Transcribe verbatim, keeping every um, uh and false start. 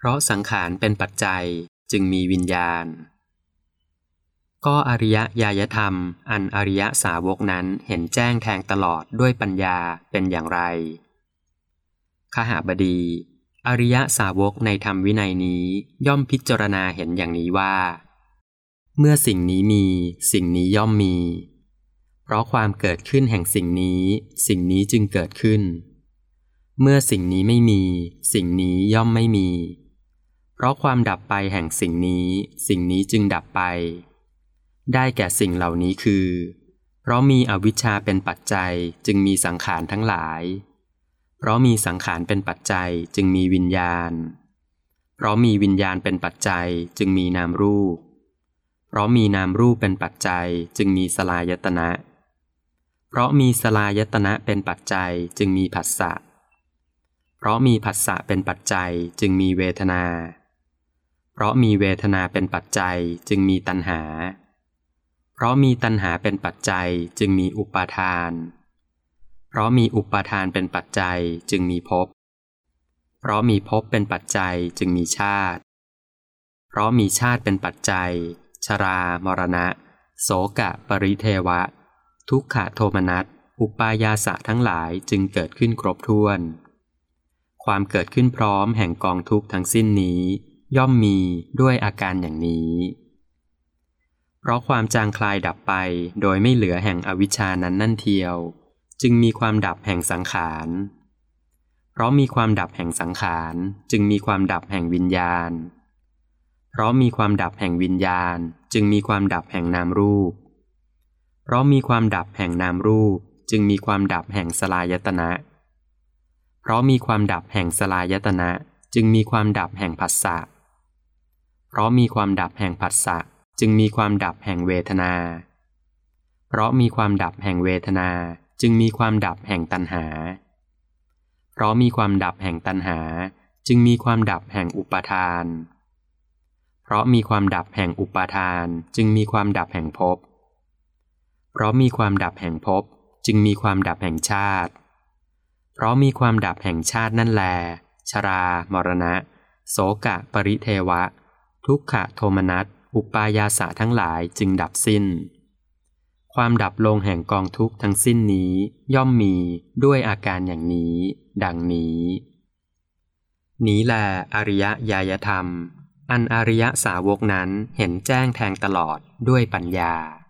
เพราะสังขารเป็นปัจจัยจึงมีวิญญาณก็อริยญาณธรรมอันอริยสาวกนั้นเห็นแจ้งแทงตลอดด้วยปัญญาเป็นอย่างไรคหบดีอริยสาวกในธรรมวินัยนี้ย่อมพิจารณาเห็นอย่างนี้ว่าเมื่อสิ่งนี้มีสิ่งนี้ย่อมมีเพราะความเกิดขึ้นแห่งสิ่งนี้สิ่งนี้จึงเกิดขึ้นเมื่อสิ่งนี้ไม่มีสิ่งนี้ย่อมไม่มีเพราะความดับไปแห่งสิ่งนี้สิ่งนี้จึงดับไปได้แก่สิ่งเหล่านี้คือเพราะมีอวิชชาเป็นปัจจัยจึงมีสังขารทั้งหลายเพราะมีสังขารเป็นปัจจัยจึงมีวิญญาณเพราะมีวิญญาณเป็นปัจจัยจึงมีนามรูปเพราะมีนามรูปเป็นปัจจัยจึงมีสลายตนะเพราะมีสลายตนะเป็นปัจจัยจึงมีผัสสะเพราะมีผัสสะเป็นปัจจัยจึงมีเวทนาเพราะมีเวทนาเป็นปัจจัยจึงมีตัณหาเพราะมีตัณหาเป็นปัจจัยจึงมีอุปาทานเพราะมีอุปาทานเป็นปัจจัยจึงมีภพเพราะมีภพเป็นปัจจัยจึงมีชาติเพราะมีชาติเป็นปัจจัยชรามรณะโสกะปริเทวะทุกขโทมนัสอุปายาสะทั้งหลายจึงเกิดขึ้นครบถ้วนความเกิดขึ้นพร้อมแห่งกองทุกข์ทั้งสิ้นนี้ย่อมมีด้วยอาการอย่างนี้เพราะความจางคลายดับไปโดยไม่เหลือแห่งอวิชชานั้นนั่นเทียวจึงมีความดับแห่งสังขารเพราะมีความดับแห่งสังขารจึงมีความดับแห่งวิญญาณเพราะมีความดับแห่งวิญญาณจึงมีความดับแห่งนามรูปเพราะมีความดับแห่งนามรูปจึงมีความดับแห่งสลายตนะเพราะมีความดับแห่งสลายตนะจึงมีความดับแห่งผัสสะเพราะมีความดับแห่งผัสสะจึงมีความดับแห่งเวทนาเพราะมีความดับแห่งเวทนาจึงมีความดับแห่งตัณหาเพราะมีความดับแห่งตัณหาจึงมีความดับแห่งอุปาทานเพราะมีความดับแห่งอุปาทานจึงมีความดับแห่งภพเพราะมีความดับแห่งภพจึงมีความดับแห่งชาติเพราะมีความดับแห่งชาตินั่นแลชรามรณะโสกะปริเทวะทุกขโทมนัสอุปายาสะทั้งหลายจึงดับสิ้นความดับลงแห่งกองทุกข์ทั้งสิ้นนี้ย่อมมีด้วยอาการอย่างนี้ดังนี้นี้แลอริยญาณธรรมอันอริยสาวกนั้นเห็นแจ้งแทงตลอดด้วยปัญญา